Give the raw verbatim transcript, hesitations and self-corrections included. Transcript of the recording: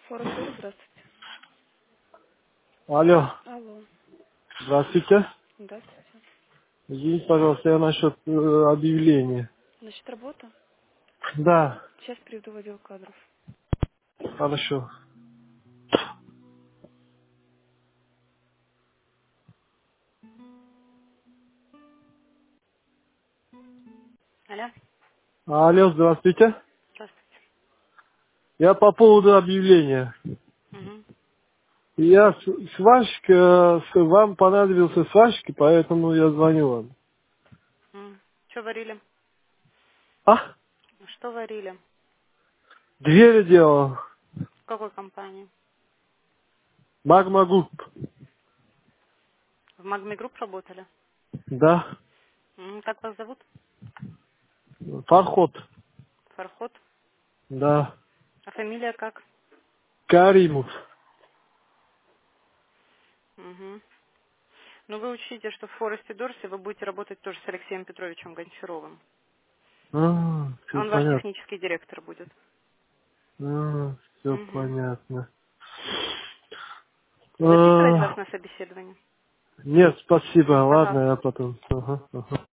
Форестер, здравствуйте. Алло, Алло. здравствуйте. Здравствуйте. Извините, пожалуйста, я насчет э, объявления. Значит, работа? Да, Сейчас приведу в отдел кадров. хорошо. Алло. Алло, здравствуйте. Здравствуйте. Я по поводу объявления. Угу. Я с- сварщик, э, с- вам понадобился сварщик, поэтому я звоню вам. Что варили? А? Что варили? Двери делал. В какой компании? Магма Групп. В Магми Групп работали? Да. М, Как вас зовут? Фархот. Фархот. Да. А фамилия как? Каримов. Угу. Ну, вы учтите, что в Форесте Дорсе вы будете работать тоже с Алексеем Петровичем Гончаровым. А, все Он ваш понятно. технический директор будет. А, все Угу. понятно. Записывать А, вас на собеседование? нет, спасибо. Ага. Ладно, я потом. Ага, ага.